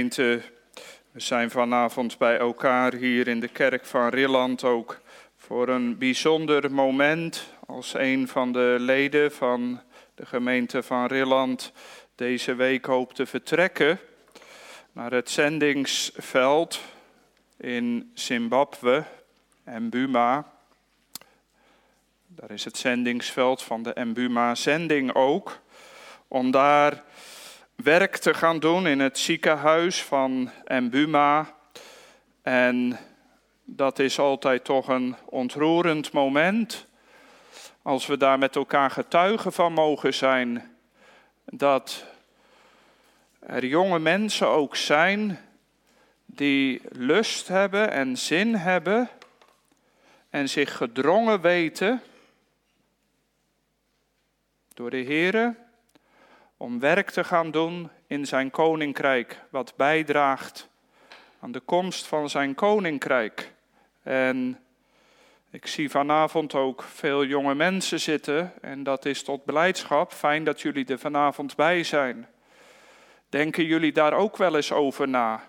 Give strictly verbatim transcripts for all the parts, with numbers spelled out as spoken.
Gemeente, we zijn vanavond bij elkaar hier in de kerk van Rilland ook voor een bijzonder moment als een van de leden van de gemeente van Rilland deze week hoopt te vertrekken naar het zendingsveld in Zimbabwe en Mbuma. Daar is het zendingsveld van de Mbuma-zending ook, om daar werk te gaan doen in het ziekenhuis van Mbuma. En dat is altijd toch een ontroerend moment, als we daar met elkaar getuigen van mogen zijn, dat er jonge mensen ook zijn die lust hebben en zin hebben en zich gedrongen weten door de Heere om werk te gaan doen in zijn koninkrijk, wat bijdraagt aan de komst van zijn koninkrijk. En ik zie vanavond ook veel jonge mensen zitten en dat is tot blijdschap. Fijn dat jullie er vanavond bij zijn. Denken jullie daar ook wel eens over na?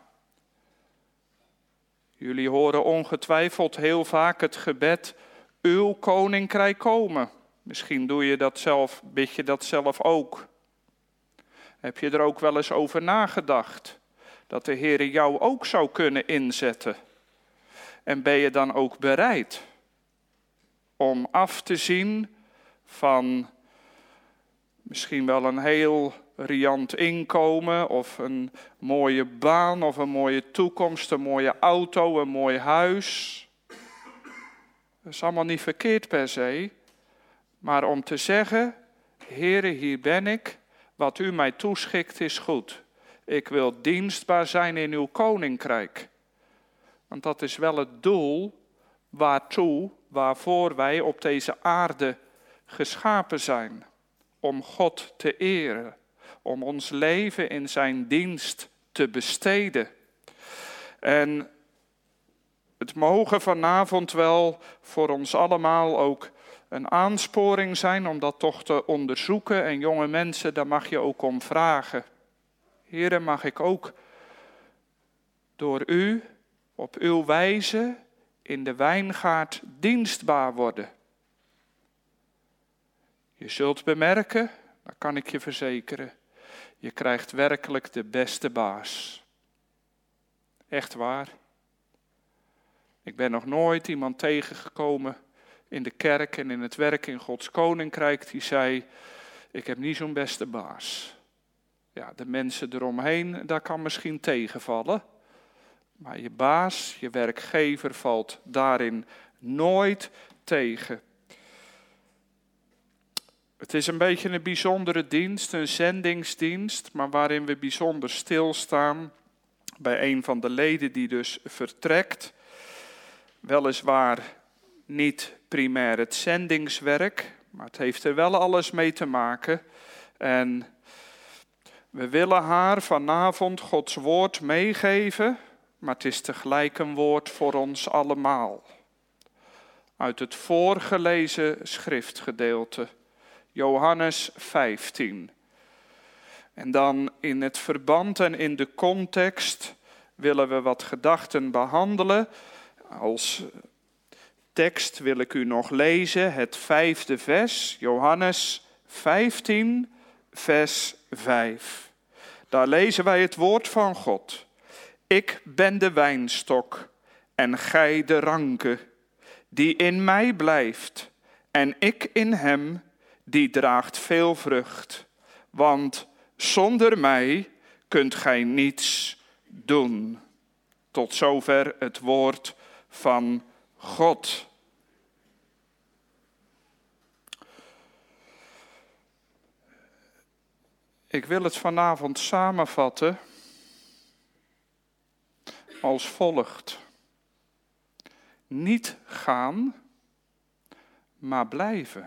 Jullie horen ongetwijfeld heel vaak het gebed, uw koninkrijk komen. Misschien doe je dat zelf, bid je dat zelf ook. Heb je er ook wel eens over nagedacht? Dat de Heer jou ook zou kunnen inzetten. En ben je dan ook bereid om af te zien van misschien wel een heel riant inkomen of een mooie baan of een mooie toekomst, een mooie auto, een mooi huis. Dat is allemaal niet verkeerd per se, maar om te zeggen, Heere, hier ben ik, wat u mij toeschikt is goed. Ik wil dienstbaar zijn in uw koninkrijk. Want dat is wel het doel waartoe, waarvoor wij op deze aarde geschapen zijn. Om God te eren. Om ons leven in zijn dienst te besteden. En het mogen vanavond wel voor ons allemaal ook een aansporing zijn om dat toch te onderzoeken. En jonge mensen, daar mag je ook om vragen. Heere, mag ik ook door u op uw wijze in de wijngaard dienstbaar worden? Je zult bemerken, dat kan ik je verzekeren, je krijgt werkelijk de beste baas. Echt waar. Ik ben nog nooit iemand tegengekomen in de kerk en in het werk in Gods koninkrijk die zei, ik heb niet zo'n beste baas. Ja, de mensen eromheen, dat kan misschien tegenvallen. Maar je baas, je werkgever valt daarin nooit tegen. Het is een beetje een bijzondere dienst, een zendingsdienst, maar waarin we bijzonder stilstaan bij een van de leden die dus vertrekt. Weliswaar niet primair het zendingswerk, maar het heeft er wel alles mee te maken. En we willen haar vanavond Gods woord meegeven, maar het is tegelijk een woord voor ons allemaal. Uit het voorgelezen schriftgedeelte, Johannes vijftien. En dan in het verband en in de context willen we wat gedachten behandelen. Als tekst wil ik u nog lezen het vijfde vers, Johannes vijftien, vers vijf. Daar lezen wij het woord van God. Ik ben de wijnstok en gij de ranke, die in mij blijft en ik in hem, die draagt veel vrucht. Want zonder mij kunt gij niets doen. Tot zover het woord van God. Ik wil het vanavond samenvatten als volgt. Niet gaan, maar blijven.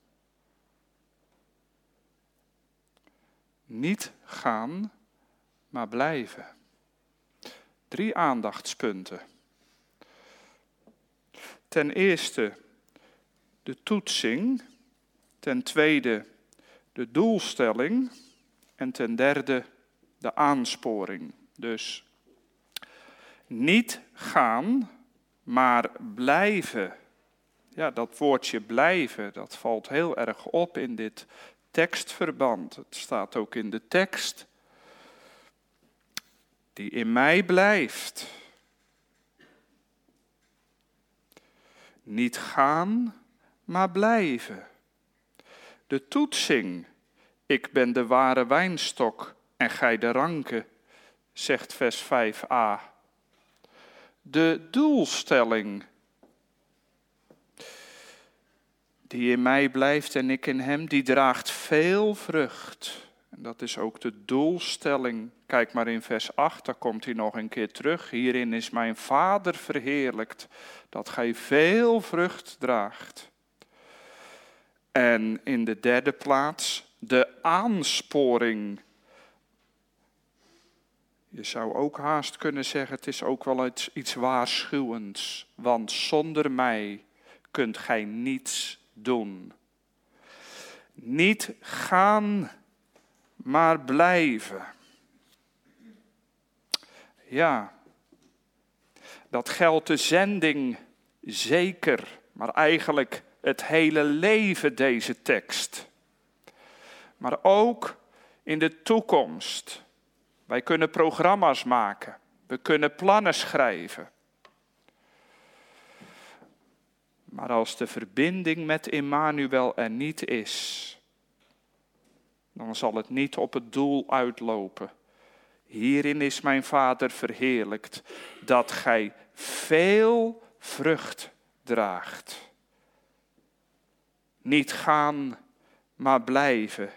Niet gaan, maar blijven. Drie aandachtspunten. Ten eerste de toetsing. Ten tweede de doelstelling. En ten derde de aansporing. Dus niet gaan, maar blijven. Ja, dat woordje blijven, dat valt heel erg op in dit tekstverband. Het staat ook in de tekst. Die in mij blijft. Niet gaan, maar blijven. De toetsing. Ik ben de ware wijnstok en gij de ranken, zegt vers vijf a. De doelstelling. Die in mij blijft en ik in hem, die draagt veel vrucht. En dat is ook de doelstelling. Kijk maar in vers acht, daar komt hij nog een keer terug. Hierin is mijn Vader verheerlijkt, dat gij veel vrucht draagt. En in de derde plaats, de aansporing. Je zou ook haast kunnen zeggen, het is ook wel iets, iets waarschuwends. Want zonder mij kunt gij niets doen. Niet gaan, maar blijven. Ja, dat geldt de zending zeker, maar eigenlijk het hele leven deze tekst. Maar ook in de toekomst. Wij kunnen programma's maken, we kunnen plannen schrijven. Maar als de verbinding met Immanuel er niet is, dan zal het niet op het doel uitlopen. Hierin is mijn Vader verheerlijkt, dat gij veel vrucht draagt. Niet gaan, maar blijven.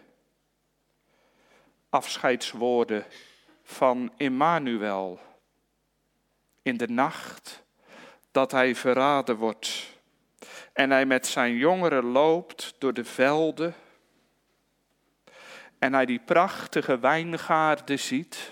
Afscheidswoorden van Immanuel. In de nacht dat hij verraden wordt en hij met zijn jongeren loopt door de velden en hij die prachtige wijngaarden ziet.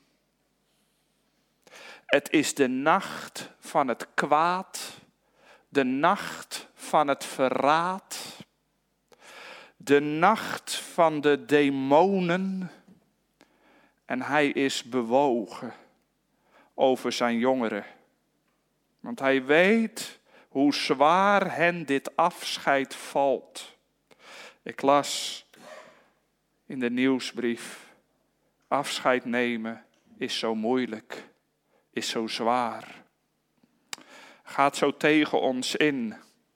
Het is de nacht van het kwaad, de nacht van het verraad, de nacht van de demonen. En hij is bewogen over zijn jongeren. Want hij weet hoe zwaar hen dit afscheid valt. Ik las in de nieuwsbrief, afscheid nemen is zo moeilijk, is zo zwaar. Gaat zo tegen ons in.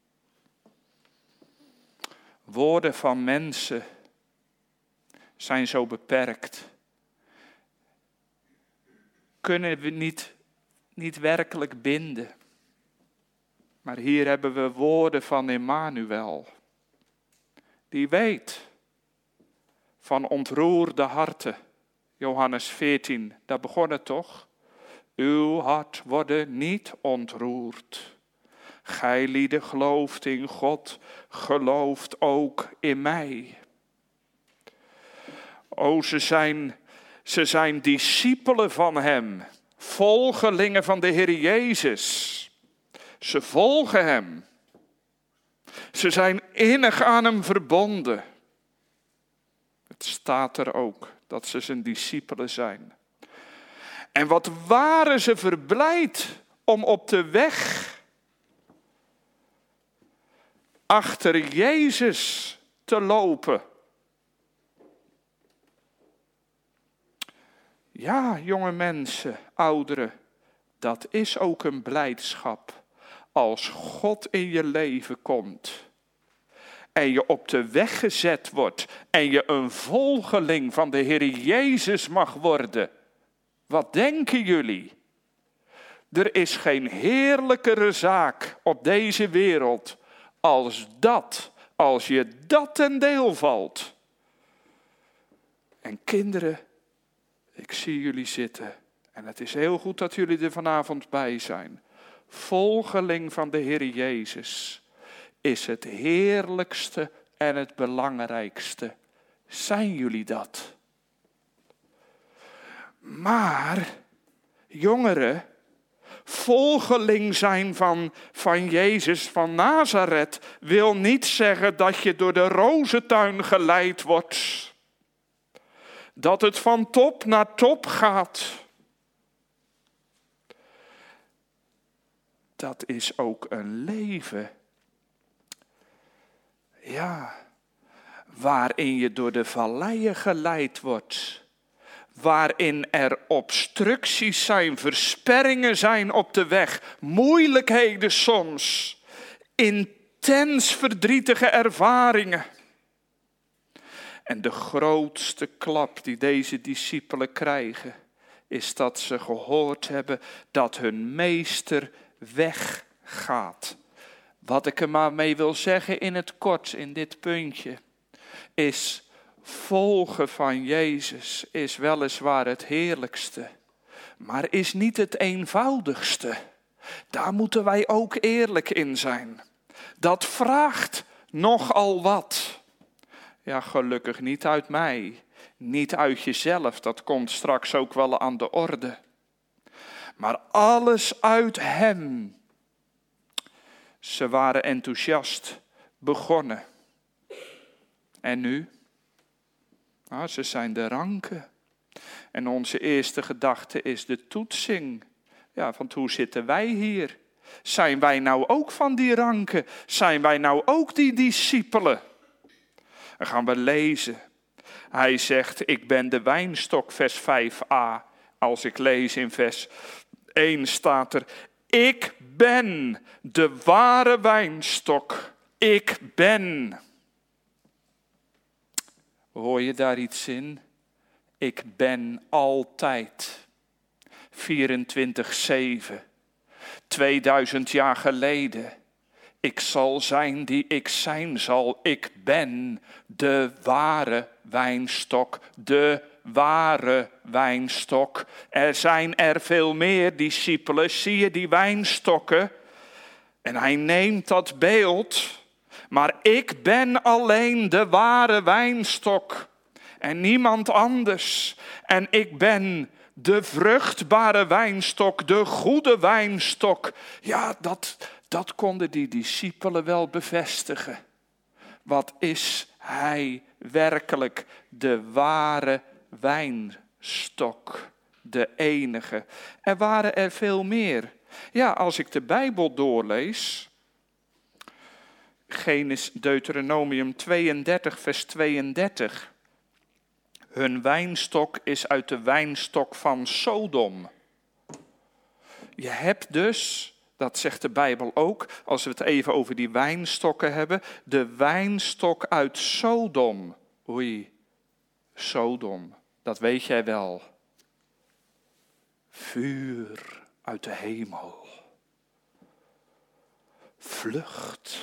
Woorden van mensen zijn zo beperkt. Kunnen we niet, niet werkelijk binden. Maar hier hebben we woorden van Immanuel. Die weet van ontroerde harten. Johannes veertien, daar begon het toch? Uw hart worden niet ontroerd. Gij lieden gelooft in God, gelooft ook in mij. O, ze zijn, ze zijn discipelen van hem, volgelingen van de Heer Jezus. Ze volgen hem. Ze zijn innig aan hem verbonden. Het staat er ook dat ze zijn discipelen zijn. En wat waren ze verblijd om op de weg achter Jezus te lopen. Ja, jonge mensen, ouderen, dat is ook een blijdschap als God in je leven komt en je op de weg gezet wordt en je een volgeling van de Heer Jezus mag worden. Wat denken jullie? Er is geen heerlijkere zaak op deze wereld als dat, als je dat ten deel valt. En kinderen, ik zie jullie zitten en het is heel goed dat jullie er vanavond bij zijn. Volgeling van de Heer Jezus is het heerlijkste en het belangrijkste. Zijn jullie dat? Maar, jongeren, volgeling zijn van, van Jezus van Nazareth wil niet zeggen dat je door de rozentuin geleid wordt. Dat het van top naar top gaat. dat is ook een leven. Ja, waarin je door de valleien geleid wordt. Waarin er obstructies zijn, versperringen zijn op de weg. Moeilijkheden soms. Intens verdrietige ervaringen. En de grootste klap die deze discipelen krijgen, is dat ze gehoord hebben dat hun meester weggaat. Wat ik er maar mee wil zeggen in het kort, in dit puntje, is volgen van Jezus is weliswaar het heerlijkste, maar is niet het eenvoudigste. Daar moeten wij ook eerlijk in zijn. Dat vraagt nogal wat. Ja, gelukkig niet uit mij, niet uit jezelf, dat komt straks ook wel aan de orde. Maar alles uit hem. Ze waren enthousiast begonnen. En nu? Nou, ze zijn de ranken. En onze eerste gedachte is de toetsing. Ja, want hoe zitten wij hier? Zijn wij nou ook van die ranken? Zijn wij nou ook die discipelen? Dan gaan we lezen. Hij zegt, ik ben de wijnstok, vers vijf a. Als ik lees in vers één staat er, ik ben de ware wijnstok. Ik ben. Hoor je daar iets in? Ik ben altijd. vierentwintig zeven. tweeduizend jaar geleden. Ik zal zijn die ik zijn zal. Ik ben de ware wijnstok. De ware wijnstok. Er zijn er veel meer discipelen. Zie je die wijnstokken? En hij neemt dat beeld. Maar ik ben alleen de ware wijnstok. En niemand anders. En ik ben de vruchtbare wijnstok. De goede wijnstok. Ja, dat... Dat konden die discipelen wel bevestigen. Wat is hij werkelijk? De ware wijnstok. De enige. Er waren er veel meer. Ja, als ik de Bijbel doorlees. Genesis, Deuteronomium tweeëndertig, vers tweeëndertig. Hun wijnstok is uit de wijnstok van Sodom. Je hebt dus... Dat zegt de Bijbel ook, als we het even over die wijnstokken hebben. De wijnstok uit Sodom. Oei, Sodom, dat weet jij wel. Vuur uit de hemel. Vlucht.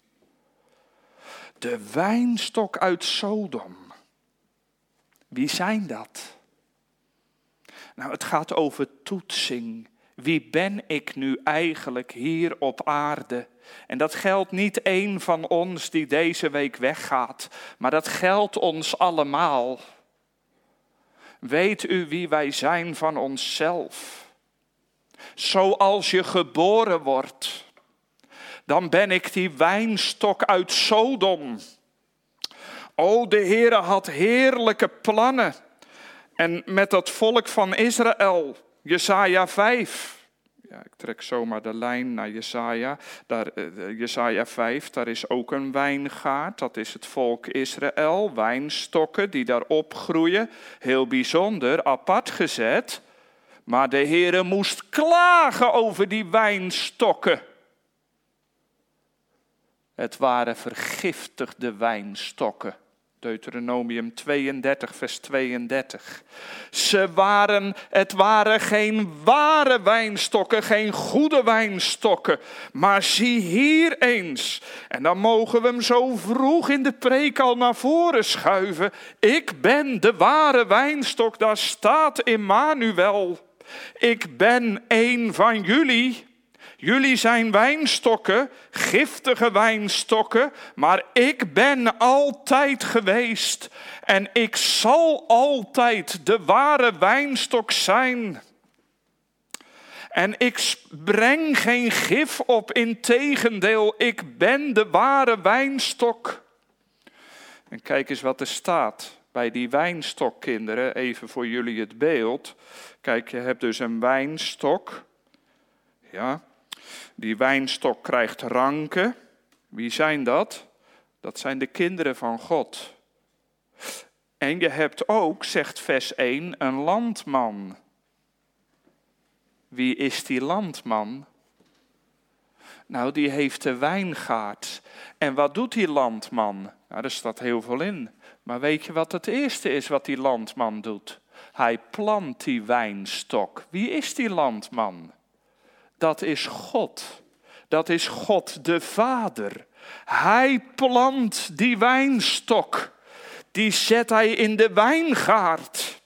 De wijnstok uit Sodom. Wie zijn dat? Nou, het gaat over toetsing. Wie ben ik nu eigenlijk hier op aarde? En dat geldt niet één van ons die deze week weggaat, maar dat geldt ons allemaal. Weet u wie wij zijn van onszelf? Zoals je geboren wordt, dan ben ik die wijnstok uit Sodom. O, de Heere had heerlijke plannen. En met dat volk van Israël... Jesaja vijf. Ja, ik trek zomaar de lijn naar Jesaja. Daar, uh, Jesaja vijf, daar is ook een wijngaard. Dat is het volk Israël. Wijnstokken die daar opgroeien. Heel bijzonder, apart gezet. Maar de Heere moest klagen over die wijnstokken. Het waren vergiftigde wijnstokken. Deuteronomium tweeëndertig, vers tweeëndertig. Ze waren, het waren geen ware wijnstokken, geen goede wijnstokken. Maar zie hier eens, en dan mogen we hem zo vroeg in de preek al naar voren schuiven. Ik ben de ware wijnstok, daar staat Immanuel. Ik ben een van jullie. Jullie zijn wijnstokken, giftige wijnstokken, maar ik ben altijd geweest en ik zal altijd de ware wijnstok zijn. En ik breng geen gif op, integendeel, ik ben de ware wijnstok. En kijk eens wat er staat bij die wijnstok, kinderen, even voor jullie het beeld. Kijk, je hebt dus een wijnstok, ja. Die wijnstok krijgt ranken. Wie zijn dat? Dat zijn de kinderen van God. En je hebt ook, zegt vers één, een landman. Wie is die landman? Nou, die heeft de wijngaard. En wat doet die landman? Nou, daar staat heel veel in. Maar weet je wat het eerste is wat die landman doet? Hij plant die wijnstok. Wie is die landman? Dat is God. Dat is God de Vader. Hij plant die wijnstok. Die zet hij in de wijngaard.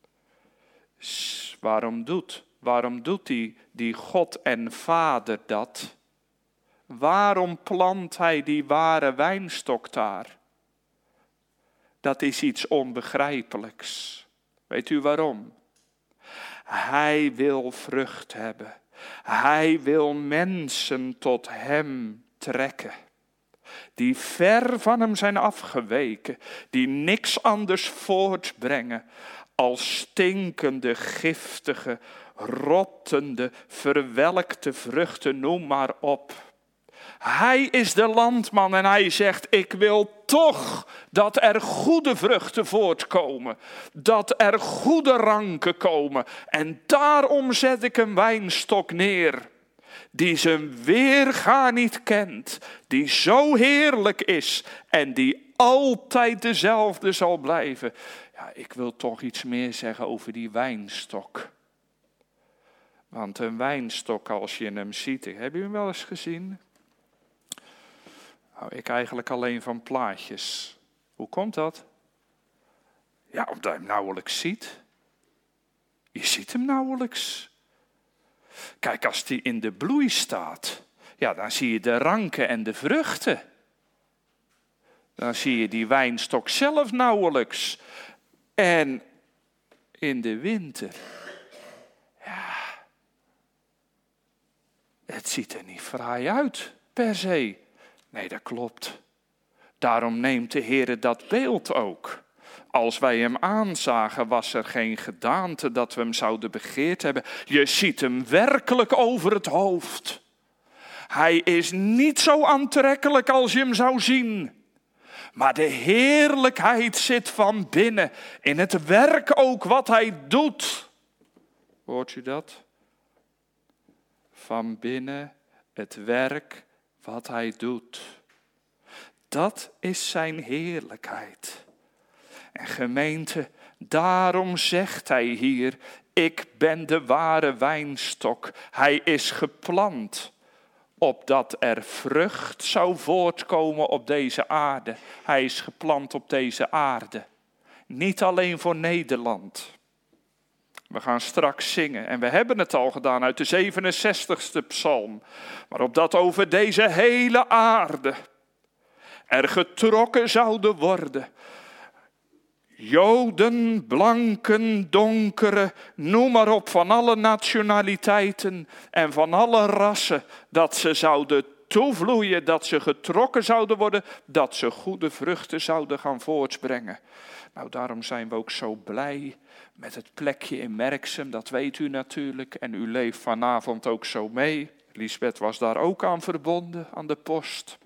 Waarom doet, waarom doet die, die God en Vader dat? Waarom plant hij die ware wijnstok daar? Dat is iets onbegrijpelijks. Weet u waarom? Hij wil vrucht hebben. Hij wil mensen tot hem trekken. Die ver van hem zijn afgeweken. Die niks anders voortbrengen als stinkende, giftige, rottende, verwelkte vruchten, noem maar op. Hij is de landman en hij zegt, ik wil toch dat er goede vruchten voortkomen. Dat er goede ranken komen. En daarom zet ik een wijnstok neer. Die zijn weerga niet kent. Die zo heerlijk is. En die altijd dezelfde zal blijven. Ja, ik wil toch iets meer zeggen over die wijnstok. Want een wijnstok, als je hem ziet, heb je hem wel eens gezien? Nou, ik eigenlijk alleen van plaatjes. Hoe komt dat? Ja, omdat je hem nauwelijks ziet. Je ziet hem nauwelijks. Kijk, als die in de bloei staat, ja, dan zie je de ranken en de vruchten. Dan zie je die wijnstok zelf nauwelijks. En in de winter, ja, het ziet er niet fraai uit, per se. Nee, dat klopt. Daarom neemt de Heer dat beeld ook. Als wij hem aanzagen, was er geen gedaante dat we hem zouden begeerd hebben. Je ziet hem werkelijk over het hoofd. Hij is niet zo aantrekkelijk als je hem zou zien. Maar de heerlijkheid zit van binnen. In het werk ook wat hij doet. Hoort u dat? Van binnen het werk wat hij doet. Dat is zijn heerlijkheid. En gemeente, daarom zegt hij hier, ik ben de ware wijnstok. Hij is geplant, opdat er vrucht zou voortkomen op deze aarde. Hij is geplant op deze aarde. Niet alleen voor Nederland. We gaan straks zingen en we hebben het al gedaan uit de zevenenzestigste psalm. Maar opdat over deze hele aarde er getrokken zouden worden. Joden, blanken, donkere, noem maar op, van alle nationaliteiten en van alle rassen. Dat ze zouden toevloeien, dat ze getrokken zouden worden, dat ze goede vruchten zouden gaan voortbrengen. Nou, daarom zijn we ook zo blij met het plekje in Merksem, dat weet u natuurlijk. En u leeft vanavond ook zo mee. Lisbeth was daar ook aan verbonden, aan de post.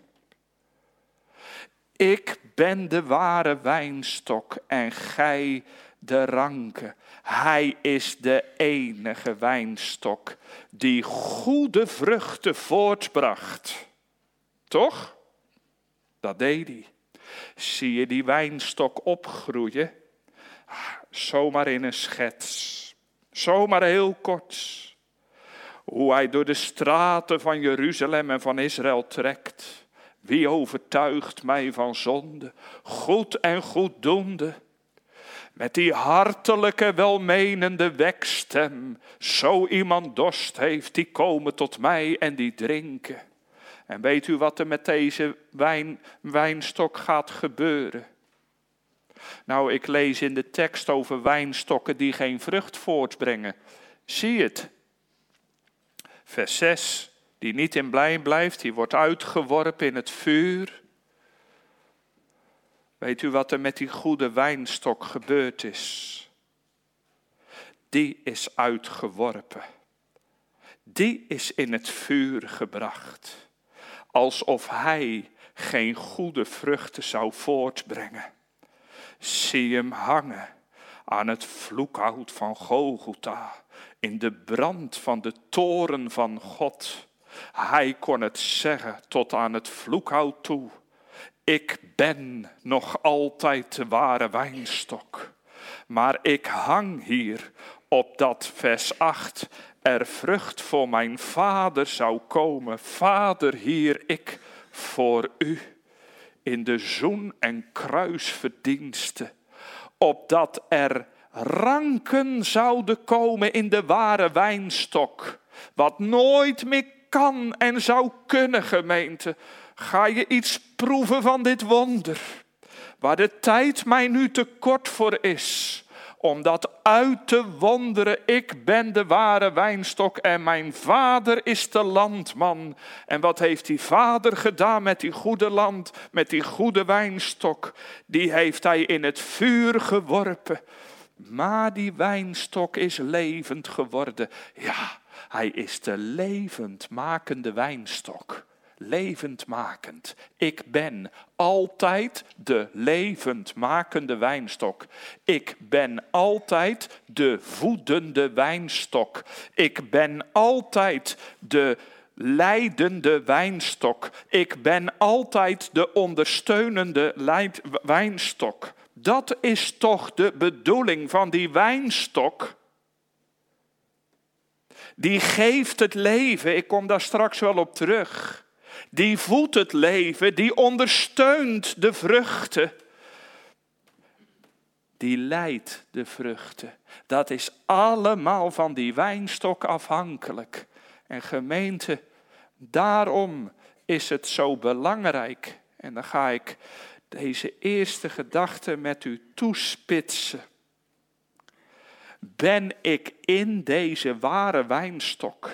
Ik ben de ware wijnstok en gij de ranken. Hij is de enige wijnstok die goede vruchten voortbracht. Toch? Dat deed hij. Zie je die wijnstok opgroeien? Zomaar in een schets. Zomaar heel kort. Hoe hij door de straten van Jeruzalem en van Israël trekt. Wie overtuigt mij van zonde, goed en goeddoende. Met die hartelijke, welmenende wekstem. Zo iemand dorst heeft, die komen tot mij en die drinken. En weet u wat er met deze wijn, wijnstok gaat gebeuren? Nou, ik lees in de tekst over wijnstokken die geen vrucht voortbrengen. Zie het. Vers zes. Die niet in blij blijft, die wordt uitgeworpen in het vuur. Weet u wat er met die goede wijnstok gebeurd is? Die is uitgeworpen. die is in het vuur gebracht. Alsof hij geen goede vruchten zou voortbrengen. Zie hem hangen aan het vloekhout van Golgotha, in de brand van de toren van God. Hij kon het zeggen tot aan het vloekhout toe. Ik ben nog altijd de ware wijnstok. Maar ik hang hier opdat, vers acht, er vrucht voor mijn vader zou komen. Vader, hier ik voor u. In de zoen- en kruisverdiensten. Opdat er ranken zouden komen in de ware wijnstok. Wat nooit meer kan en zou kunnen, gemeente. Ga je iets proeven van dit wonder? Waar de tijd mij nu te kort voor is. Om dat uit te wonderen, ik ben de ware wijnstok en mijn vader is de landman. En wat heeft die vader gedaan met die goede land, met die goede wijnstok? Die heeft hij in het vuur geworpen. Maar die wijnstok is levend geworden. Ja, hij is de levendmakende wijnstok. Levendmakend. Ik ben altijd de levendmakende wijnstok. Ik ben altijd de voedende wijnstok. Ik ben altijd de leidende wijnstok. Ik ben altijd de ondersteunende leid- wijnstok. Dat is toch de bedoeling van die wijnstok? Die geeft het leven, ik kom daar straks wel op terug. Die voedt het leven, die ondersteunt de vruchten. Die leidt de vruchten. Dat is allemaal van die wijnstok afhankelijk. En gemeente, daarom is het zo belangrijk. En dan ga ik deze eerste gedachte met u toespitsen. Ben ik in deze ware wijnstok?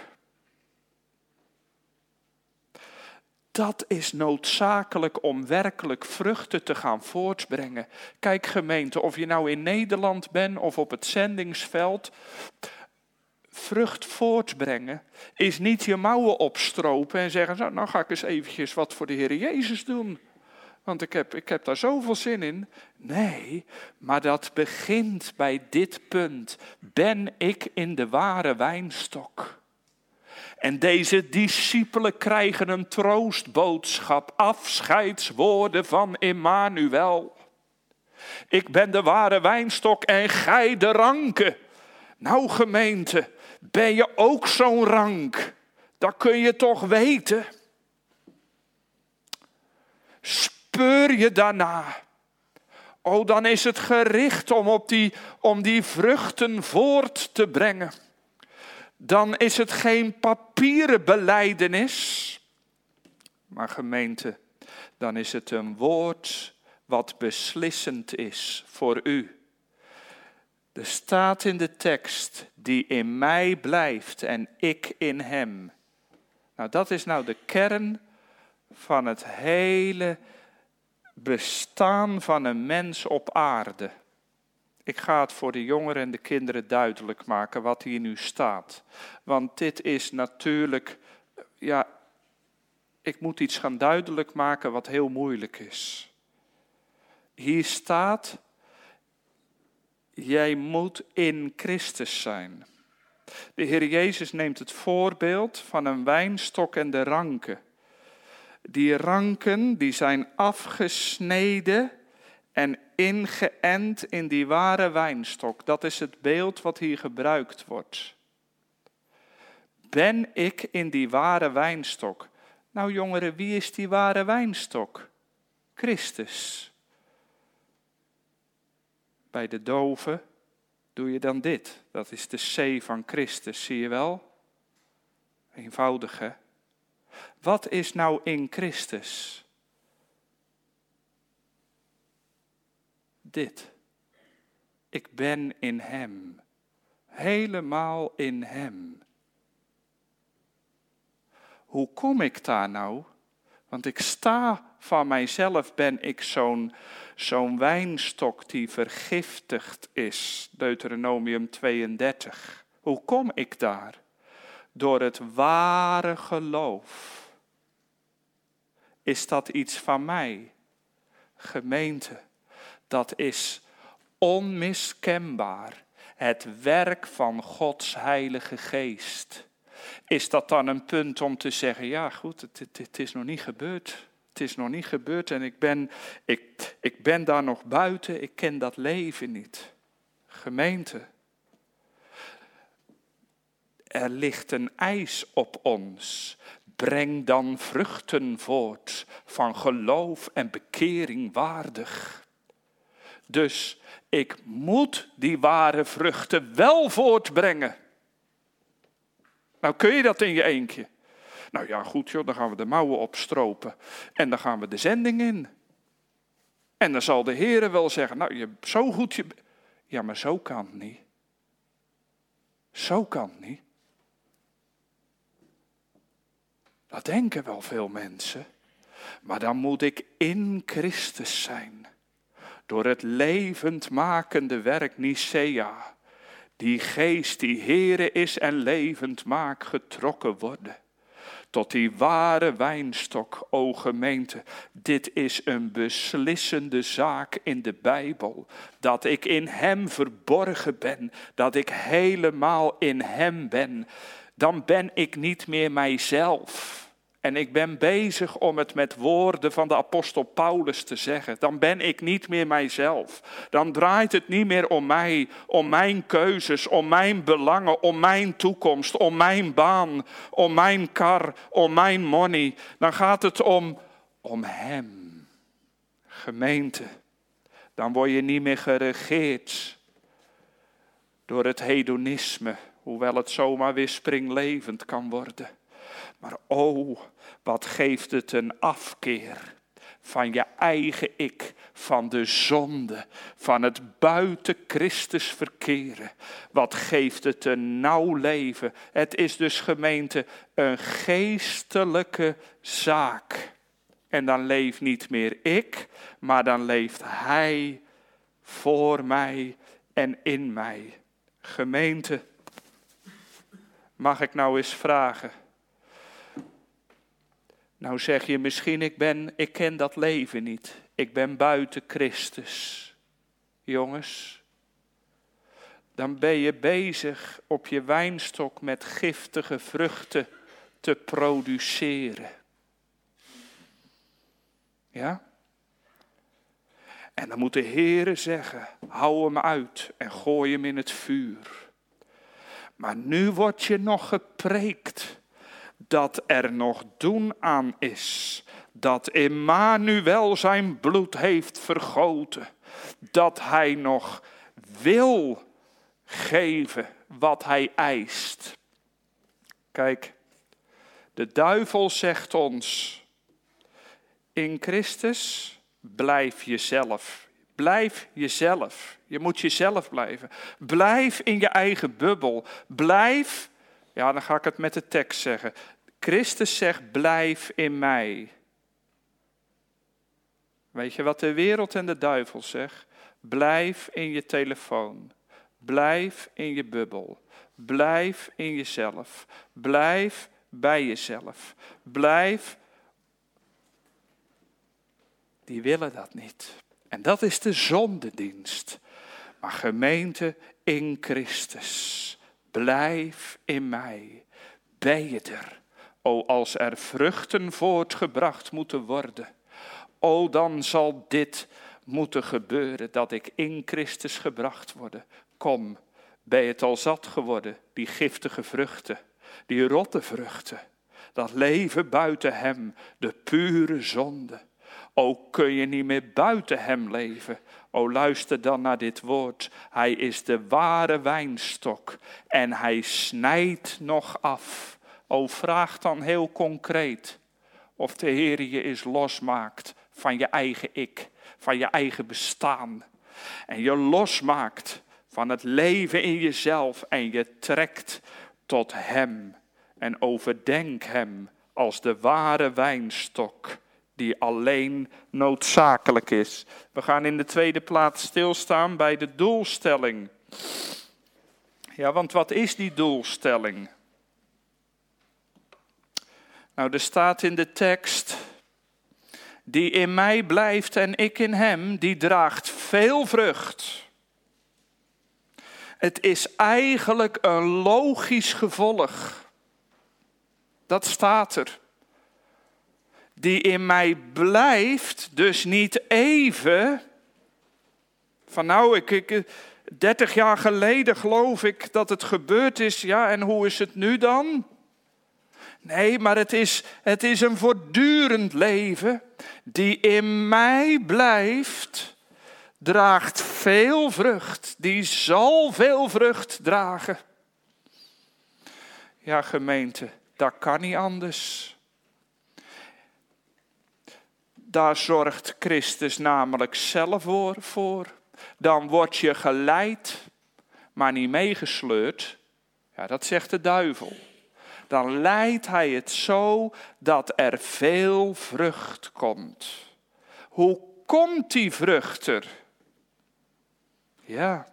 Dat is noodzakelijk om werkelijk vruchten te gaan voortbrengen. Kijk gemeente, of je nou in Nederland bent of op het zendingsveld. Vrucht voortbrengen is niet je mouwen opstropen en zeggen, nou, nou ga ik eens eventjes wat voor de Heer Jezus doen. Want ik heb, ik heb daar zoveel zin in. Nee, maar dat begint bij dit punt. Ben ik in de ware wijnstok? En deze discipelen krijgen een troostboodschap, afscheidswoorden van Immanuel. Ik ben de ware wijnstok en gij de ranken. Nou gemeente, ben je ook zo'n rank? Dat kun je toch weten? Speur je daarna? Oh, dan is het gericht om, op die, om die vruchten voort te brengen. Dan is het geen papieren belijdenis, maar gemeente, dan is het een woord wat beslissend is voor u. Er staat in de tekst, die in mij blijft en ik in hem. Nou, dat is nou de kern van het hele bestaan van een mens op aarde. Ik ga het voor de jongeren en de kinderen duidelijk maken wat hier nu staat. Want dit is natuurlijk, ja, ik moet iets gaan duidelijk maken wat heel moeilijk is. Hier staat, jij moet in Christus zijn. De Heer Jezus neemt het voorbeeld van een wijnstok en de ranken. Die ranken die zijn afgesneden en ingeënt in die ware wijnstok. Dat is het beeld wat hier gebruikt wordt. Ben ik in die ware wijnstok? Nou jongeren, wie is die ware wijnstok? Christus. Bij de doven doe je dan dit. Dat is de C van Christus, zie je wel? Eenvoudig hè? Wat is nou in Christus? Dit. Ik ben in hem. Helemaal in hem. Hoe kom ik daar nou? Want ik sta van mijzelf, ben ik zo'n, zo'n wijnstok die vergiftigd is. Deuteronomium tweeëndertig. Hoe kom ik daar? door het ware geloof. Is dat iets van mij? Gemeente, dat is onmiskenbaar het werk van Gods Heilige Geest. Is dat dan een punt om te zeggen, ja goed, het, het, het is nog niet gebeurd. Het is nog niet gebeurd en ik ben, ik, ik ben daar nog buiten, ik ken dat leven niet. Gemeente, er ligt een eis op ons. Breng dan vruchten voort van geloof en bekering waardig. Dus ik moet die ware vruchten wel voortbrengen. Nou, kun je dat in je eentje? Nou ja, goed joh, dan gaan we de mouwen opstropen en dan gaan we de zending in. En dan zal de Heere wel zeggen, nou, je, zo goed je... Ja, maar zo kan het niet. Zo kan het niet. Dat denken wel veel mensen. Maar dan moet ik in Christus zijn. Door het levendmakende werk Nicea. Die geest die Heere is en levend maakt getrokken worden. Tot die ware wijnstok, o gemeente. Dit is een beslissende zaak in de Bijbel. Dat ik in hem verborgen ben. Dat ik helemaal in hem ben. Dan ben ik niet meer mijzelf. En ik ben bezig om het met woorden van de apostel Paulus te zeggen. Dan ben ik niet meer mijzelf. Dan draait het niet meer om mij, om mijn keuzes, om mijn belangen, om mijn toekomst, om mijn baan, om mijn kar, om mijn money. Dan gaat het om, om hem. Gemeente, dan word je niet meer geregeerd door het hedonisme, hoewel het zomaar weer springlevend kan worden. Maar oh, wat geeft het een afkeer van je eigen ik, van de zonde, van het buiten Christus verkeren. Wat geeft het een nauw leven. Het is dus, gemeente, een geestelijke zaak. En dan leeft niet meer ik, maar dan leeft hij voor mij en in mij. Gemeente, mag ik nou eens vragen? Nou zeg je misschien, ik, ben, ik ken dat leven niet. Ik ben buiten Christus. Jongens, dan ben je bezig op je wijnstok met giftige vruchten te produceren. Ja? En dan moet de Heere zeggen, hou hem uit en gooi hem in het vuur. Maar nu wordt je nog gepreekt dat er nog doen aan is. Dat Immanuel zijn bloed heeft vergoten. Dat hij nog wil geven wat hij eist. Kijk, de duivel zegt ons, in Christus blijf jezelf. Blijf jezelf. Je moet jezelf blijven. Blijf in je eigen bubbel. Blijf, ja, dan ga ik het met de tekst zeggen. Christus zegt, blijf in mij. Weet je wat de wereld en de duivel zegt? Blijf in je telefoon. Blijf in je bubbel. Blijf in jezelf. Blijf bij jezelf. Blijf. Die willen dat niet. En dat is de zondedienst. Maar gemeente in Christus. Blijf in mij. Ben je er? O, als er vruchten voortgebracht moeten worden. O, dan zal dit moeten gebeuren, dat ik in Christus gebracht word. Kom, ben je het al zat geworden, die giftige vruchten, die rotte vruchten. Dat leven buiten hem, de pure zonde. O, kun je niet meer buiten hem leven. O, luister dan naar dit woord. Hij is de ware wijnstok en hij snijdt nog af. O, vraag dan heel concreet of de Heer je eens losmaakt van je eigen ik, van je eigen bestaan. En je losmaakt van het leven in jezelf en je trekt tot hem. En overdenk hem als de ware wijnstok die alleen noodzakelijk is. We gaan in de tweede plaats stilstaan bij de doelstelling. Ja, want wat is die doelstelling? Nou, er staat in de tekst, die in mij blijft en ik in hem, die draagt veel vrucht. Het is eigenlijk een logisch gevolg. Dat staat er. Die in mij blijft, dus niet even. Van nou, ik, ik, dertig jaar geleden geloof ik dat het gebeurd is. Ja, en hoe is het nu dan? Nee, maar het is, het is een voortdurend leven. Die in mij blijft, draagt veel vrucht. Die zal veel vrucht dragen. Ja, gemeente, dat kan niet anders. Daar zorgt Christus namelijk zelf voor. Dan word je geleid, maar niet meegesleurd. Ja, dat zegt de duivel. Dan leidt hij het zo dat er veel vrucht komt. Hoe komt die vrucht er? Ja.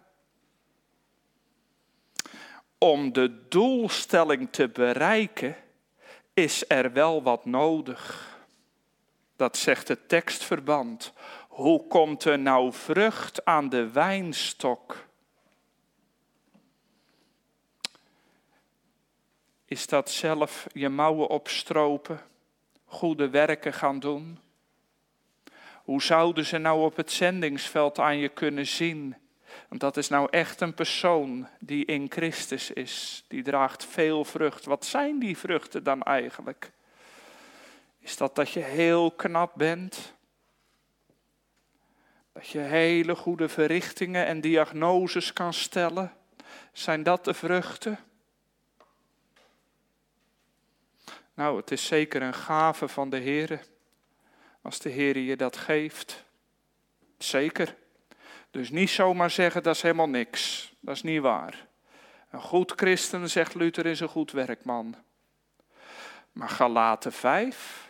Om de doelstelling te bereiken is er wel wat nodig. Dat zegt het tekstverband. Hoe komt er nou vrucht aan de wijnstok? Is dat zelf je mouwen opstropen, goede werken gaan doen? Hoe zouden ze nou op het zendingsveld aan je kunnen zien? Want dat is nou echt een persoon die in Christus is. Die draagt veel vrucht. Wat zijn die vruchten dan eigenlijk? Is dat dat je heel knap bent? Dat je hele goede verrichtingen en diagnoses kan stellen? Zijn dat de vruchten? Nou, het is zeker een gave van de Heer. Als de Heer je dat geeft. Zeker. Dus niet zomaar zeggen, dat is helemaal niks. Dat is niet waar. Een goed christen, zegt Luther, is een goed werkman. Maar Galaten vijf,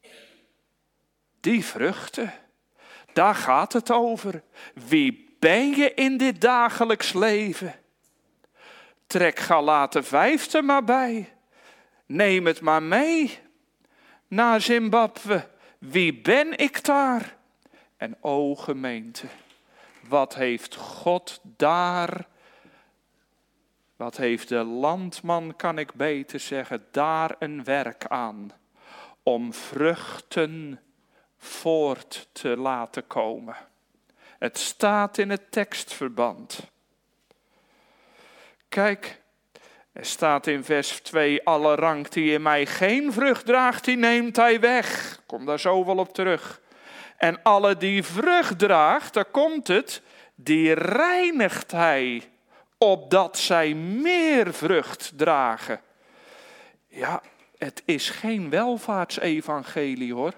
die vruchten, daar gaat het over. Wie ben je in dit dagelijks leven? Trek Galaten vijf er maar bij. Neem het maar mee naar Zimbabwe. Wie ben ik daar? En o gemeente, wat heeft God daar, wat heeft de landman, kan ik beter zeggen, daar een werk aan. Om vruchten voort te laten komen. Het staat in het tekstverband. Kijk, er staat in vers twee, alle rank die in mij geen vrucht draagt, die neemt hij weg. Kom daar zo wel op terug. En alle die vrucht draagt, daar komt het, die reinigt hij, opdat zij meer vrucht dragen. Ja, het is geen welvaartsevangelie hoor.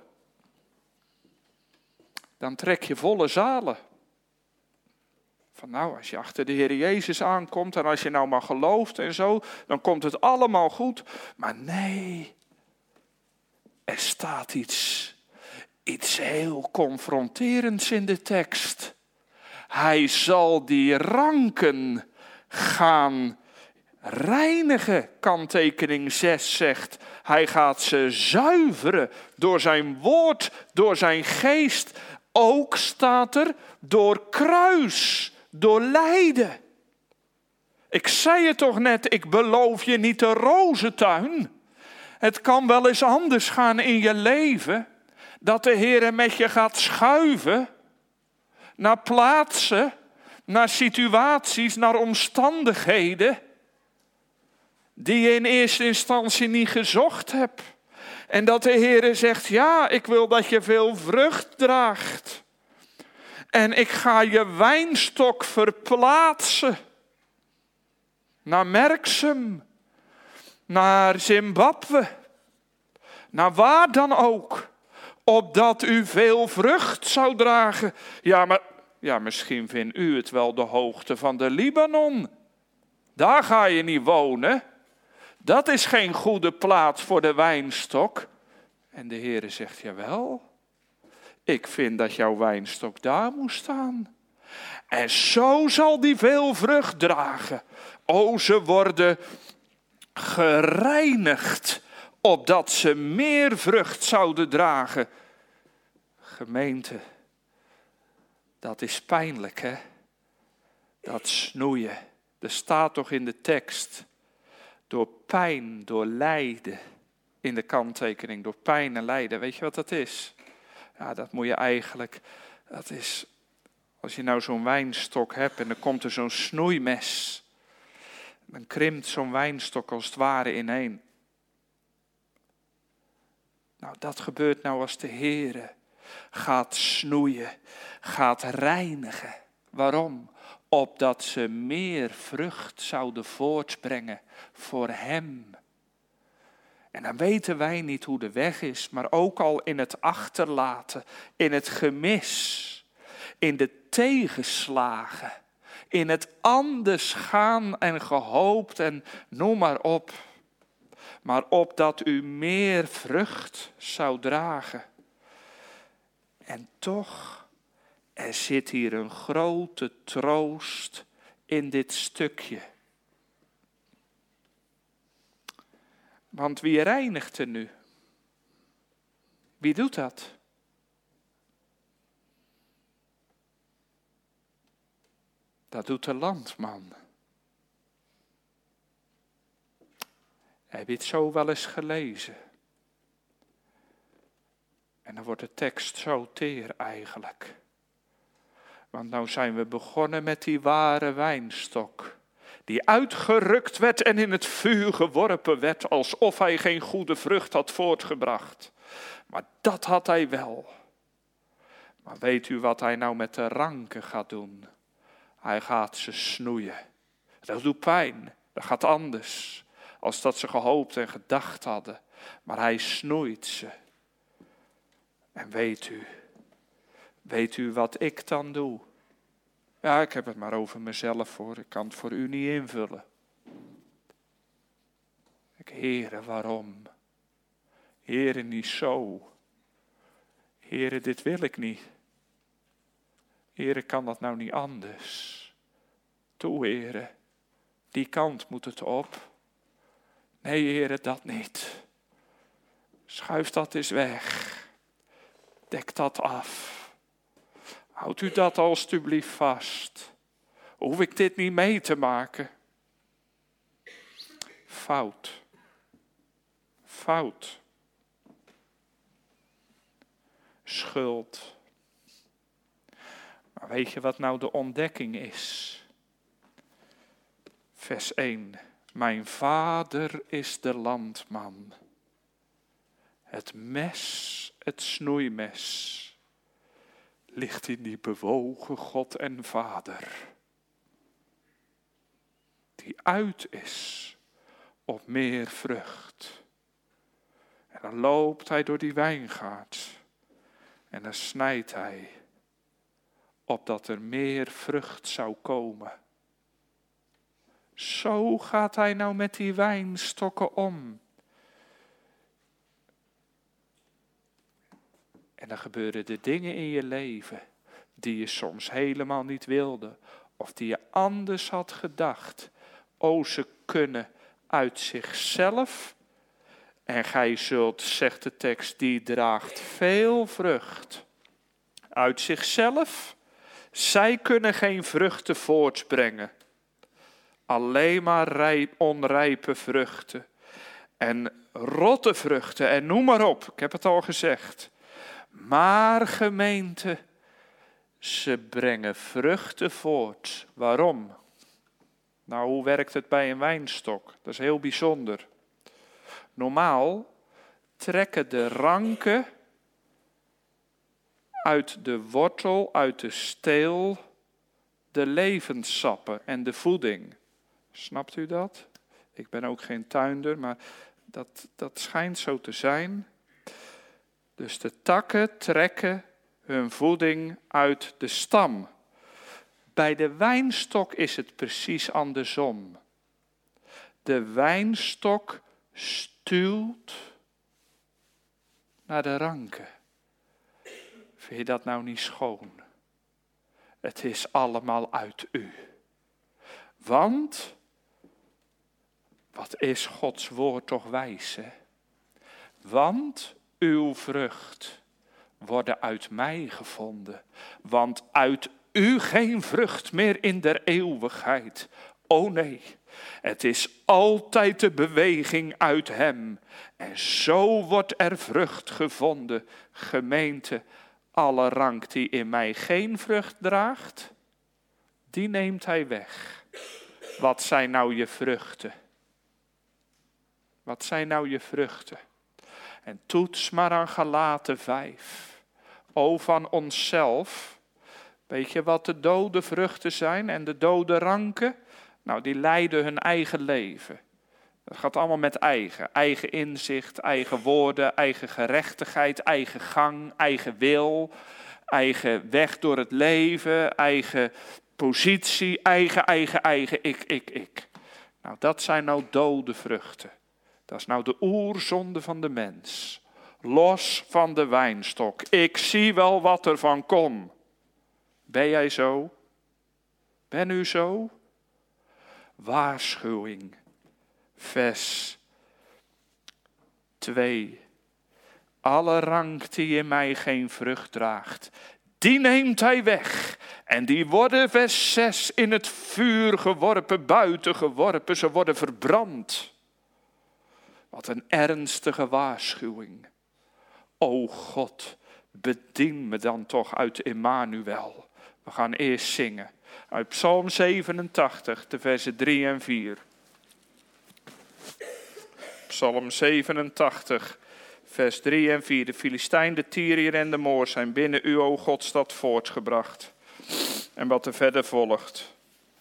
Dan trek je volle zalen. Van nou, als je achter de Heer Jezus aankomt en als je nou maar gelooft en zo, dan komt het allemaal goed. Maar nee, er staat iets, iets heel confronterends in de tekst. Hij zal die ranken gaan reinigen, kanttekening zes zegt. Hij gaat ze zuiveren door zijn woord, door zijn geest. Ook staat er door kruis, door lijden. Ik zei het toch net, ik beloof je niet een rozentuin. Het kan wel eens anders gaan in je leven. Dat de Heer met je gaat schuiven. Naar plaatsen, naar situaties, naar omstandigheden. Die je in eerste instantie niet gezocht hebt. En dat de Heer zegt, ja, ik wil dat je veel vrucht draagt. En ik ga je wijnstok verplaatsen. Naar Merksem. Naar Zimbabwe. Naar waar dan ook. Opdat u veel vrucht zou dragen. Ja, maar ja, misschien vindt u het wel de hoogte van de Libanon. Daar ga je niet wonen. Dat is geen goede plaats voor de wijnstok. En de Heere zegt, jawel, ik vind dat jouw wijnstok daar moet staan. En zo zal die veel vrucht dragen. O, ze worden gereinigd, opdat ze meer vrucht zouden dragen. Gemeente, dat is pijnlijk, hè? Dat snoeien. Er staat toch in de tekst, door pijn, door lijden, in de kanttekening, door pijn en lijden. Weet je wat dat is? Ja, dat moet je eigenlijk, dat is, als je nou zo'n wijnstok hebt en er komt er zo'n snoeimes, dan krimpt zo'n wijnstok als het ware ineen. Nou, dat gebeurt nou als de Heere gaat snoeien, gaat reinigen. Waarom? Opdat ze meer vrucht zouden voortbrengen voor Hem. En dan weten wij niet hoe de weg is, maar ook al in het achterlaten, in het gemis, in de tegenslagen, in het anders gaan en gehoopt en noem maar op. Maar opdat u meer vrucht zou dragen. En toch, er zit hier een grote troost in dit stukje. Want wie reinigt er nu? Wie doet dat? Dat doet de landman. Heb je het zo wel eens gelezen? En dan wordt de tekst zo teer eigenlijk. Want nou zijn we begonnen met die ware wijnstok. Die uitgerukt werd en in het vuur geworpen werd, alsof hij geen goede vrucht had voortgebracht. Maar dat had hij wel. Maar weet u wat hij nou met de ranken gaat doen? Hij gaat ze snoeien. Dat doet pijn, dat gaat anders. Als dat ze gehoopt en gedacht hadden. Maar hij snoeit ze. En weet u, weet u wat ik dan doe? Ja, ik heb het maar over mezelf voor. Ik kan het voor u niet invullen. Ik, Heere, waarom? Heere, niet zo. Heere, dit wil ik niet. Heere, kan dat nou niet anders? Toe, Heere, die kant moet het op. Nee, Heere, dat niet. Schuif dat eens weg. Dek dat af. Houdt u dat alstublieft vast. Hoef ik dit niet mee te maken? Fout. Fout. Schuld. Maar weet je wat nou de ontdekking is? Vers één. Mijn vader is de landman. Het mes, het snoeimes, ligt in die bewogen God en Vader. Die uit is op meer vrucht. En dan loopt hij door die wijngaard. En dan snijdt hij, opdat er meer vrucht zou komen. Zo gaat hij nou met die wijnstokken om. En dan gebeuren er dingen in je leven die je soms helemaal niet wilde. Of die je anders had gedacht. O, ze kunnen uit zichzelf. En gij zult, zegt de tekst, die draagt veel vrucht. Uit zichzelf. Zij kunnen geen vruchten voortbrengen. Alleen maar rijp, onrijpe vruchten. En rotte vruchten en noem maar op. Ik heb het al gezegd. Maar gemeente, ze brengen vruchten voort. Waarom? Nou, hoe werkt het bij een wijnstok? Dat is heel bijzonder. Normaal trekken de ranken uit de wortel, uit de steel, de levenssappen en de voeding. Snapt u dat? Ik ben ook geen tuinder, maar dat, dat schijnt zo te zijn. Dus de takken trekken hun voeding uit de stam. Bij de wijnstok is het precies andersom. De wijnstok stuwt naar de ranken. Vind je dat nou niet schoon? Het is allemaal uit u. Want, wat is Gods woord toch wijs, hè? Want uw vrucht worden uit mij gevonden. Want uit u geen vrucht meer in der eeuwigheid. O nee, het is altijd de beweging uit hem. En zo wordt er vrucht gevonden. Gemeente, alle rank die in mij geen vrucht draagt, die neemt hij weg. Wat zijn nou je vruchten? Wat zijn nou je vruchten? En toets maar aan Galaten vijf. O van onszelf. Weet je wat de dode vruchten zijn en de dode ranken? Nou, die leiden hun eigen leven. Dat gaat allemaal met eigen. Eigen inzicht, eigen woorden, eigen gerechtigheid, eigen gang, eigen wil, eigen weg door het leven, eigen positie, eigen, eigen, eigen, ik, ik, ik. Nou, dat zijn nou dode vruchten. Dat is nou de oerzonde van de mens. Los van de wijnstok. Ik zie wel wat er van komt. Ben jij zo? Ben u zo? Waarschuwing. Vers twee. Alle rank die in mij geen vrucht draagt, die neemt hij weg. En die worden, vers zes, in het vuur geworpen, buiten geworpen. Ze worden verbrand. Wat een ernstige waarschuwing. O God, bedien me dan toch uit Emmanuel. We gaan eerst zingen. Uit Psalm zevenentachtig, de versen drie en vier. Psalm zevenentachtig, vers drie en vier. De Filistijn, de Tyriër en de Moor zijn binnen u, o Godstad, voortgebracht. En wat er verder volgt.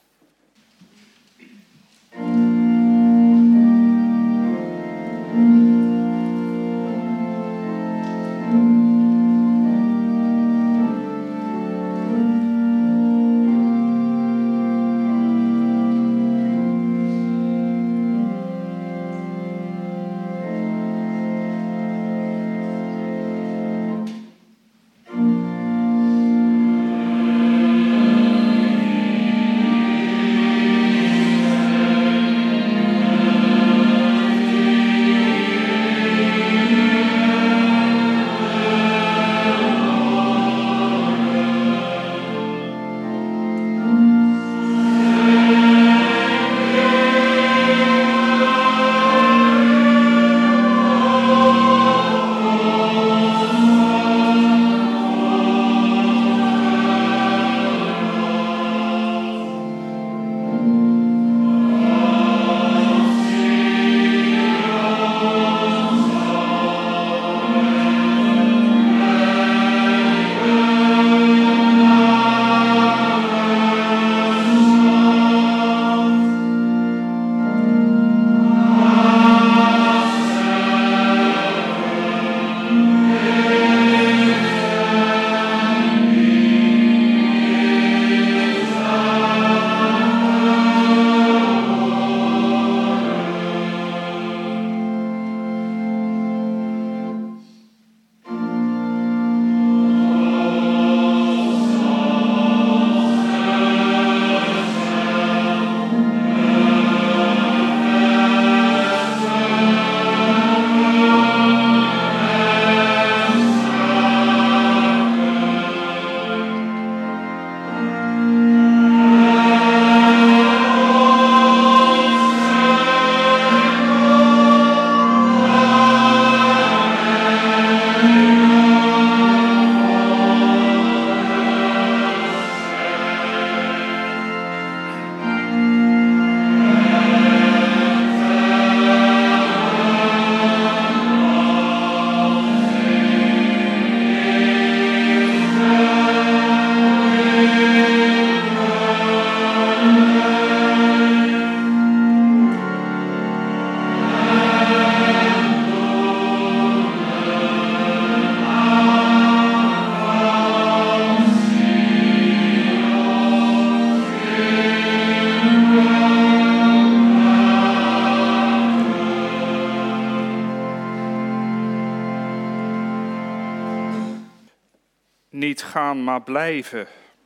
Niet gaan, maar blijven.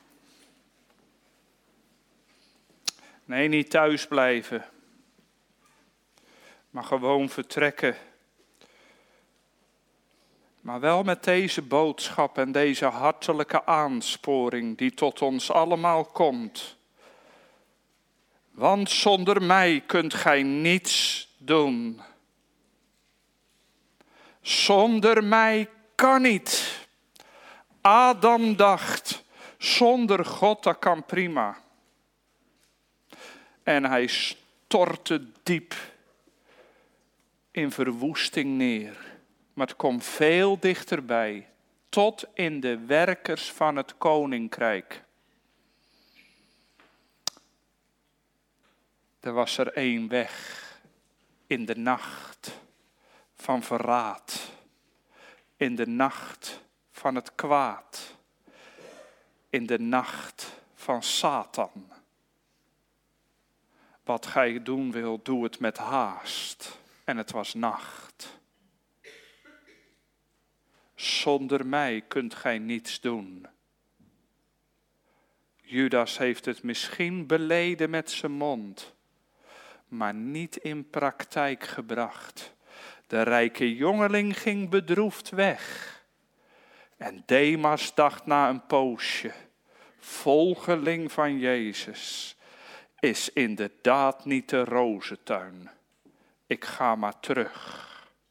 Nee, niet thuis blijven. Maar gewoon vertrekken. Maar wel met deze boodschap en deze hartelijke aansporing die tot ons allemaal komt. Want zonder mij kunt gij niets doen. Zonder mij kan niet. Adam dacht, zonder God dat kan prima. En hij stortte diep in verwoesting neer. Maar het komt veel dichterbij. Tot in de werkers van het koninkrijk. Er was er één weg. In de nacht van verraad. In de nacht van het kwaad. In de nacht van Satan. Wat gij doen wil, doe het met haast. En het was nacht. Zonder mij kunt gij niets doen. Judas heeft het misschien beleden met zijn mond, maar niet in praktijk gebracht. De rijke jongeling ging bedroefd weg. En Demas dacht na een poosje, volgeling van Jezus, is inderdaad niet de rozentuin. Ik ga maar terug.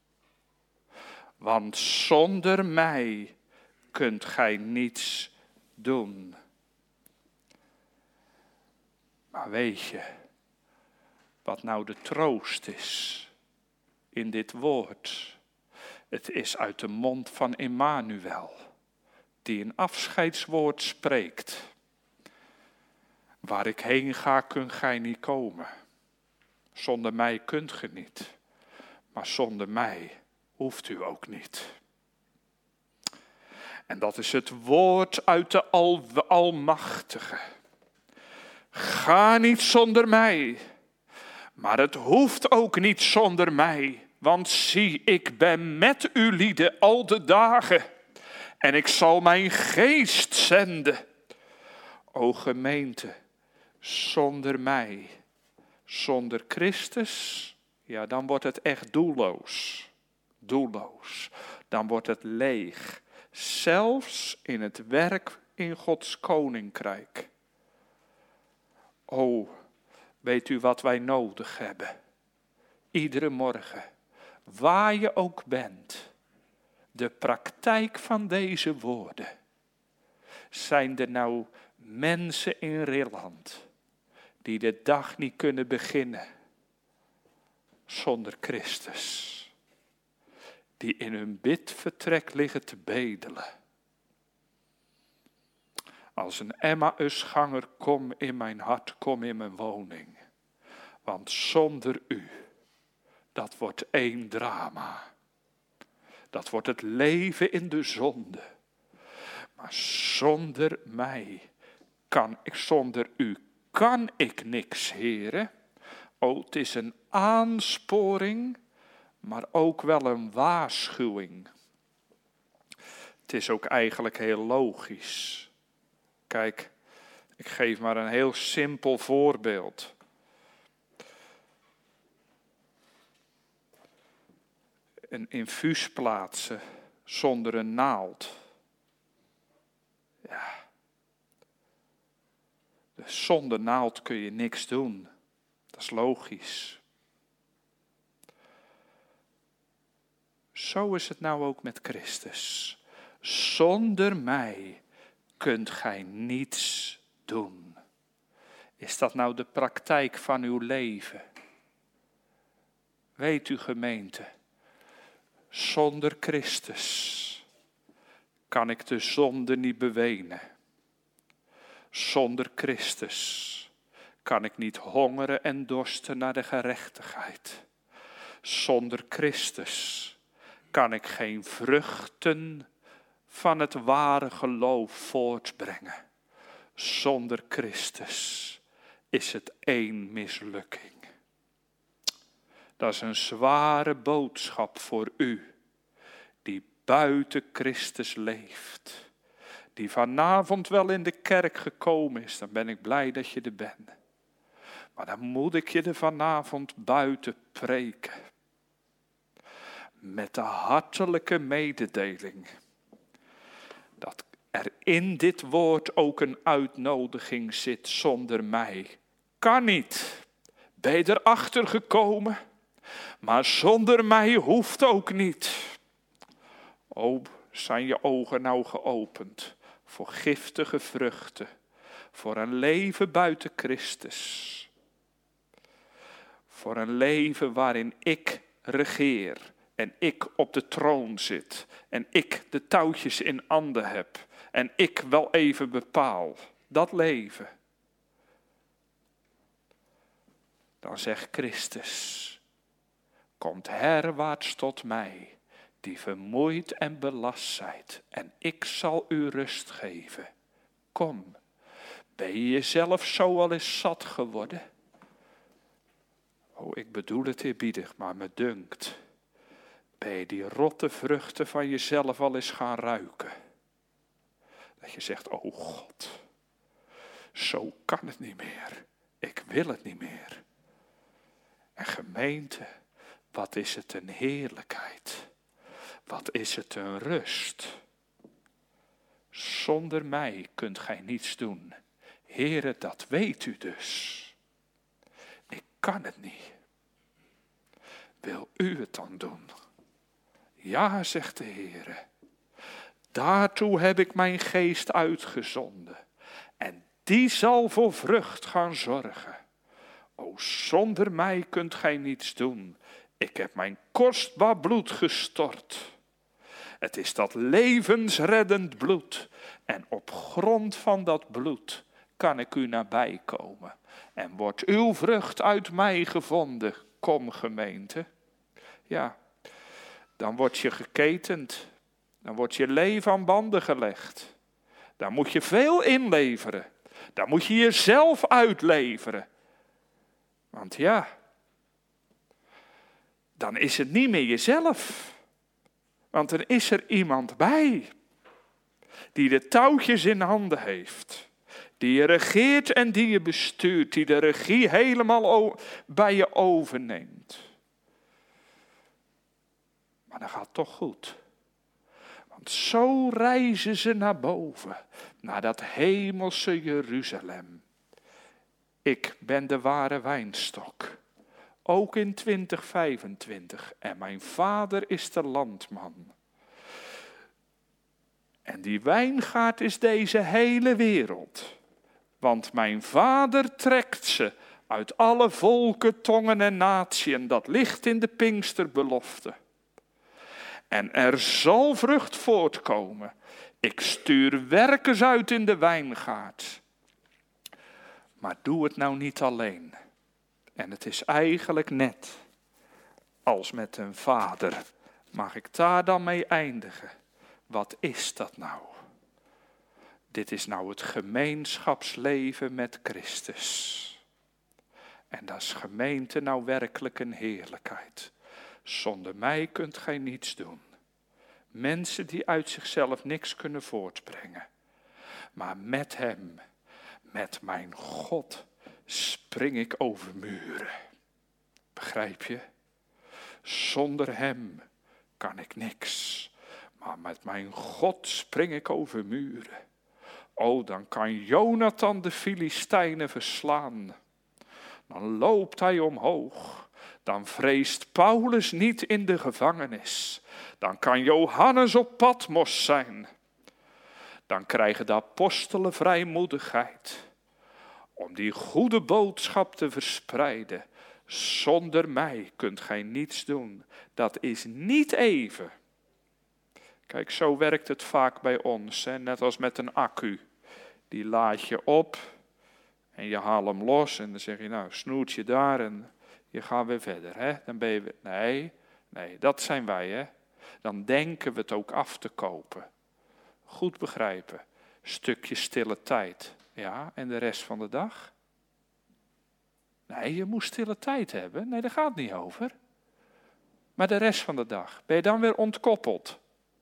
Want zonder mij kunt gij niets doen. Maar weet je, wat nou de troost is in dit woord? Het is uit de mond van Immanuel, die een afscheidswoord spreekt. Waar ik heen ga, kunt gij niet komen. Zonder mij kunt ge niet, maar zonder mij hoeft u ook niet. En dat is het woord uit de Al- Almachtige. Ga niet zonder mij, maar het hoeft ook niet zonder mij. Want zie, ik ben met u lieden al de dagen. En ik zal mijn geest zenden. O gemeente, zonder mij, zonder Christus, ja, dan wordt het echt doelloos. Doelloos. Dan wordt het leeg. Zelfs in het werk in Gods koninkrijk. O, weet u wat wij nodig hebben? Iedere morgen, waar je ook bent, de praktijk van deze woorden. Zijn er nou mensen in Rilland die de dag niet kunnen beginnen zonder Christus? Die in hun bidvertrek liggen te bedelen. Als een Emmausganger, kom in mijn hart, kom in mijn woning. Want zonder u, dat wordt één drama. Dat wordt het leven in de zonde. Maar zonder mij kan ik, zonder u kan ik niks, heren. O, het is een aansporing, maar ook wel een waarschuwing. Het is ook eigenlijk heel logisch. Kijk, ik geef maar een heel simpel voorbeeld. Een infuus plaatsen zonder een naald. Ja. Dus zonder naald kun je niks doen. Dat is logisch. Zo is het nou ook met Christus. Zonder mij kunt gij niets doen. Is dat nou de praktijk van uw leven? Weet u, gemeente, zonder Christus kan ik de zonde niet bewenen. Zonder Christus kan ik niet hongeren en dorsten naar de gerechtigheid. Zonder Christus kan ik geen vruchten van het ware geloof voortbrengen. Zonder Christus is het één mislukking. Dat is een zware boodschap voor u, die buiten Christus leeft. Die vanavond wel in de kerk gekomen is, dan ben ik blij dat je er bent. Maar dan moet ik je er vanavond buiten preken. met de hartelijke mededeling dat er in dit woord ook een uitnodiging zit zonder mij. Kan niet. Ben je erachter gekomen? Maar zonder mij hoeft ook niet. O, zijn je ogen nou geopend voor giftige vruchten, voor een leven buiten Christus. Voor een leven waarin ik regeer en ik op de troon zit en ik de touwtjes in handen heb en ik wel even bepaal. Dat leven. Dan zegt Christus, komt herwaarts tot mij, die vermoeid en belast zijt, en ik zal u rust geven. Kom, ben je jezelf zo al eens zat geworden? Oh, ik bedoel het eerbiedig, maar me dunkt. Ben je die rotte vruchten van jezelf al eens gaan ruiken? Dat je zegt, oh God, zo kan het niet meer. Ik wil het niet meer. En gemeente, wat is het een heerlijkheid. Wat is het een rust. Zonder mij kunt gij niets doen. Heere, dat weet u dus. Ik kan het niet. Wil u het dan doen? Ja, zegt de Heere. Daartoe heb ik mijn geest uitgezonden. En die zal voor vrucht gaan zorgen. O, zonder mij kunt gij niets doen. Ik heb mijn kostbaar bloed gestort. Het is dat levensreddend bloed. En op grond van dat bloed kan ik u nabij komen. En wordt uw vrucht uit mij gevonden. Kom, gemeente. Ja, dan word je geketend. Dan wordt je leven aan banden gelegd. Daar moet je veel inleveren. Daar moet je jezelf uitleveren. Want ja, dan is het niet meer jezelf. Want er is er iemand bij. Die de touwtjes in handen heeft. Die je regeert en die je bestuurt. Die de regie helemaal bij je overneemt. Maar dat gaat toch goed. Want zo reizen ze naar boven. Naar dat hemelse Jeruzalem. Ik ben de ware wijnstok. Ook in twintig vijfentwintig. En mijn vader is de landman. En die wijngaard is deze hele wereld. Want mijn vader trekt ze uit alle volken, tongen en natieën. Dat ligt in de Pinksterbelofte. En er zal vrucht voortkomen. Ik stuur werkers uit in de wijngaard. Maar doe het nou niet alleen. En het is eigenlijk net als met een vader. Mag ik daar dan mee eindigen? Wat is dat nou? Dit is nou het gemeenschapsleven met Christus. En dat is gemeente nou werkelijk een heerlijkheid. Zonder mij kunt gij niets doen. Mensen die uit zichzelf niks kunnen voortbrengen. Maar met hem, met mijn God, spring ik over muren. Begrijp je? Zonder hem kan ik niks. Maar met mijn God spring ik over muren. O, dan kan Jonathan de Filistijnen verslaan. Dan loopt hij omhoog. Dan vreest Paulus niet in de gevangenis. Dan kan Johannes op Patmos zijn. Dan krijgen de apostelen vrijmoedigheid. Om die goede boodschap te verspreiden. Zonder mij kunt gij niets doen. Dat is niet even. Kijk, zo werkt het vaak bij ons. Hè? Net als met een accu. Die laad je op. En je haalt hem los. En dan zeg je, nou, snoertje daar. En je gaat weer verder. Hè? Dan ben je... Nee, nee, dat zijn wij. Hè? Dan denken we het ook af te kopen. Goed begrijpen. Stukje stille tijd. Ja, en de rest van de dag? Nee, je moet stille tijd hebben. Nee, daar gaat het niet over. Maar de rest van de dag, ben je dan weer ontkoppeld?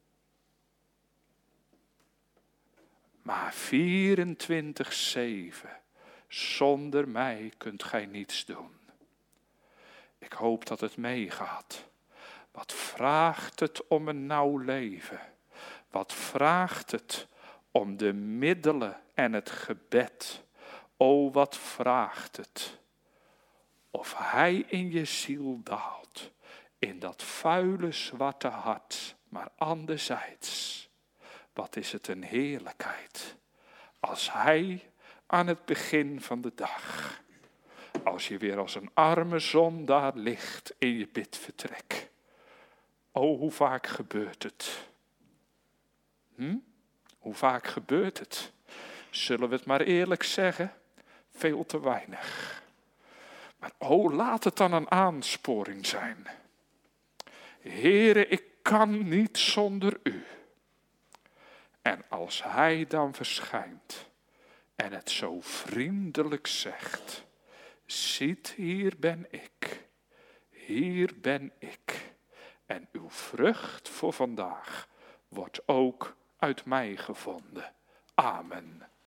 Maar vierentwintig zeven, zonder mij kunt gij niets doen. Ik hoop dat het meegaat. Wat vraagt het om een nauw leven? Wat vraagt het om de middelen en het gebed? O, wat vraagt het? Of hij in je ziel daalt, in dat vuile zwarte hart, maar anderzijds, wat is het een heerlijkheid, als hij aan het begin van de dag, als je weer als een arme zondaar ligt in je bidvertrek. O, hoe vaak gebeurt het? Hm? Hoe vaak gebeurt het? Zullen we het maar eerlijk zeggen? Veel te weinig. Maar o, laat het dan een aansporing zijn. Heere, ik kan niet zonder u. En als hij dan verschijnt en het zo vriendelijk zegt, ziet, hier ben ik, hier ben ik. En uw vrucht voor vandaag wordt ook uit mij gevonden. Amen.